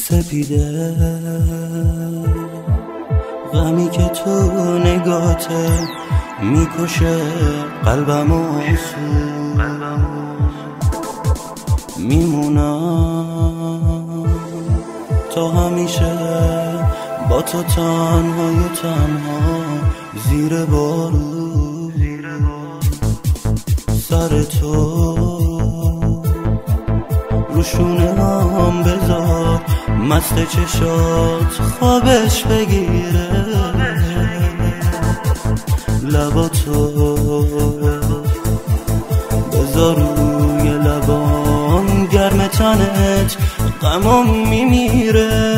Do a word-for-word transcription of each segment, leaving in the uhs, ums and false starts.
سپیده غمی که تو نگاته میکشه قلبم و آسون میمونم تا همیشه با تو تنهای تنها زیر بارون سر تو روشونه هم بذار مست چشات خوابش بگیره لباتو بذار روی لبام گرم تنت غمم میمیره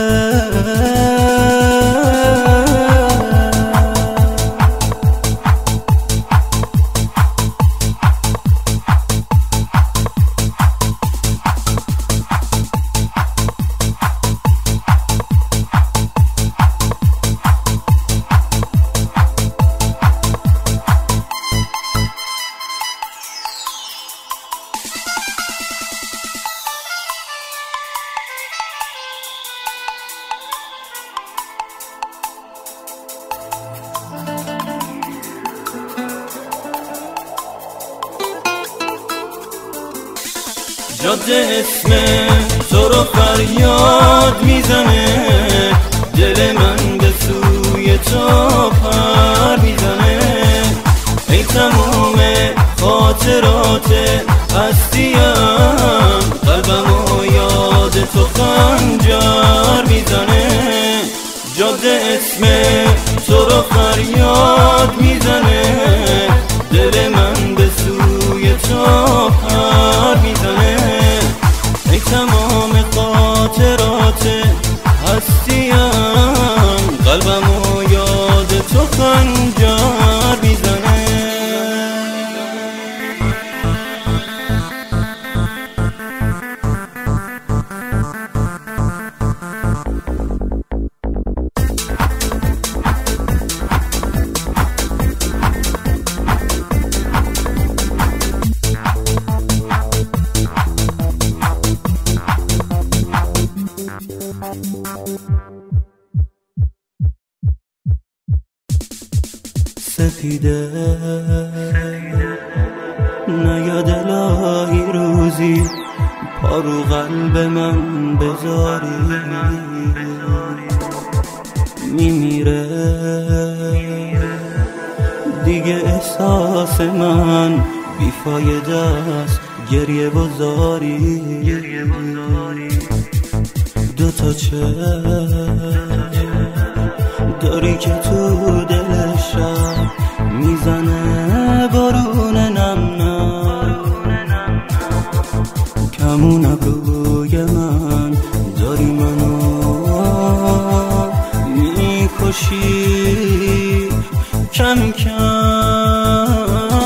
جاده اسم تو رو فریاد میزنه، دل من به سوی تو پر میزنه. ای تموم خاطرات هستیم، قلبم و یاد تو خنجر میزنه. جاده اسم تو رو فریاد میزنه، دل من به سوی تو پر میزنه. ای تمام خاطرات هستیم، قلبم و یاد تو خنجر میزنه. سپیده نیاد الهی روزی پارو قلب من بذاری، میمیره دیگه احساس من بیفایده است، گریه و زاری. دو تا چشم داری که تو دل شب میزنه بارون نم نم. کمون ابروی من داری منو میکشی کم کم.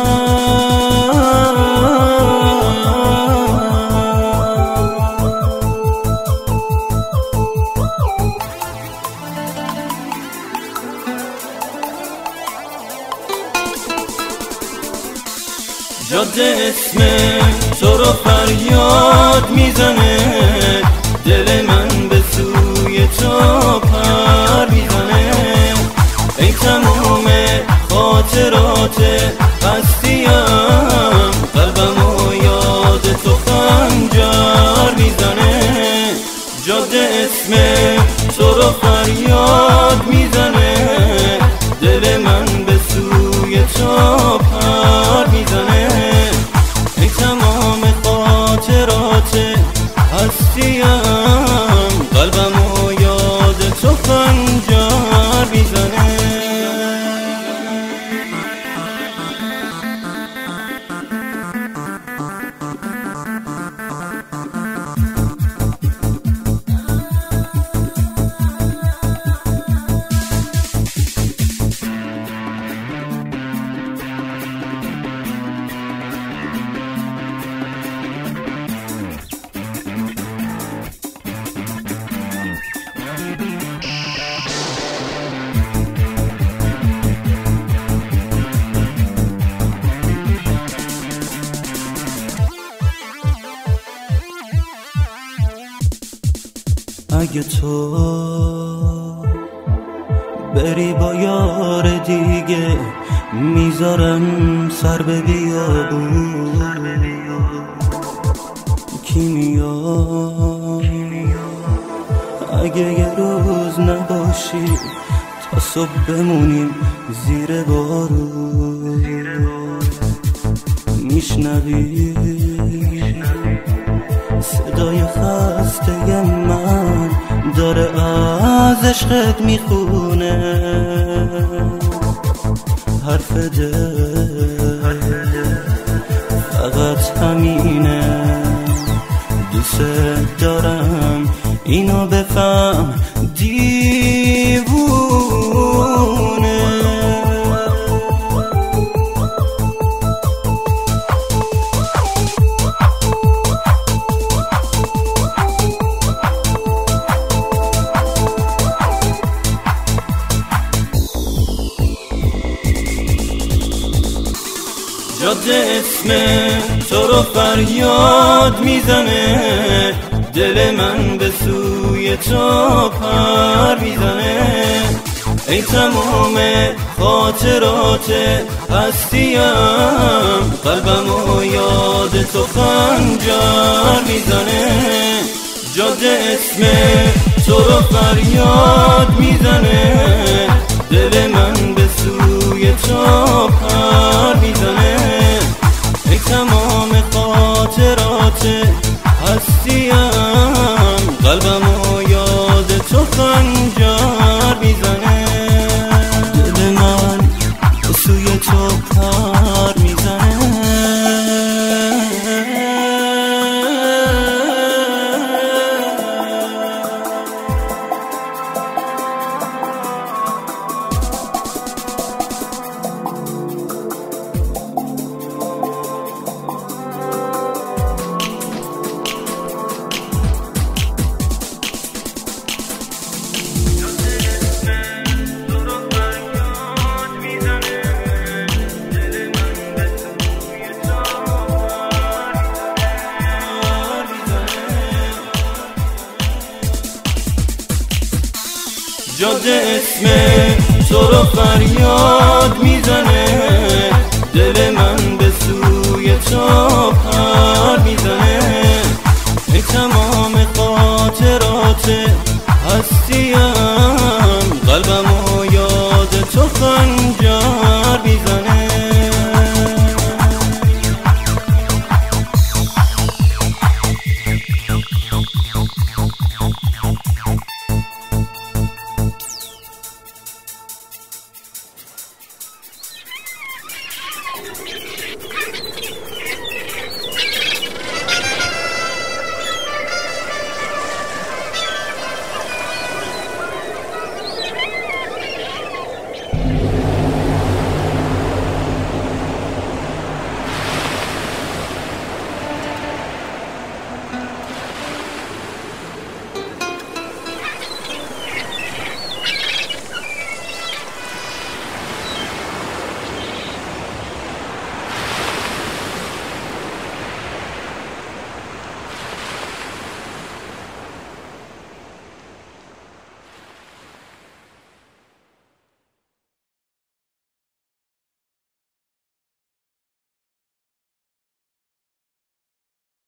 جاده اسم تو رو فریاد میزنه، دل من به سوی تو پر میزنه. ای تموم خاطرات هستیم، قلبم و یاد تو خنجر میزنه. جاده اسم تو رو فریاد میزنه، دل من به سوی تو پر میزنه. ای تمام خاطرات هستیم، قلبم و یاد تو خنجر میزنه. اگه تو بری با یار دیگه میذارم سر به بیابون کی میاد اگه یه روز نباشی تا صبح بمونیم زیر بارون میشنوی صدای خسته من داره از عشقت میخونه حرف دل فقط همینه دوست دارم اینو بفهم دیوونه جاده اسم تو رو فریاد میزنه دل من به سوی تو پر میزنه ای تمام خاطرات هستیم قلبم و یاد تو خنجر میزنه جاده اسم تو رو فریاد میزنه دل من به سوی تو پر میزنه ای تمام خاطرات هستیم قلبم و یاد تو خنجر میزنه دل من به سوی تو پر میزنه جاده اسم تو رو فریاد میزنه دل من به سوی تو پر میزنه ای تمام خاطرات هستیم